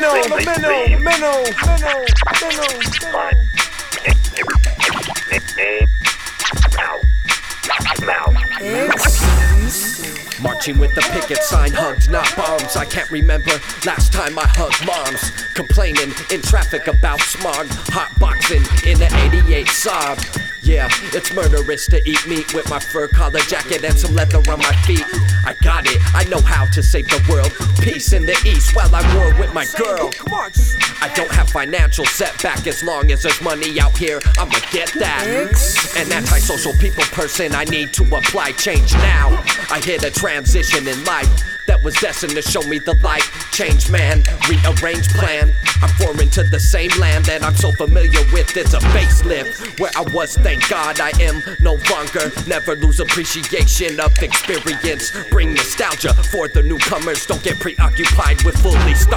Marching with the picket sign, hugs, not bombs. I can't remember last time I hugged moms. Complaining in traffic about smog. Hotboxing in the 88 Saab. Yeah, it's murderous to eat meat with my fur collar jacket and some leather on my feet. I got it, I know how to save the world. Peace in the east while I war with my girl. I don't have financial setback as long as there's money out here, I'ma get that. An antisocial people person, I need to apply change now. I hit a transition in life that was destined to show me the light. Change man, rearrange plan. I'm foreign to the same land that I'm so familiar with. It's a facelift where I was, thank God I am no longer. Never lose appreciation of experience. Bring nostalgia for the newcomers. Don't get preoccupied with fully starved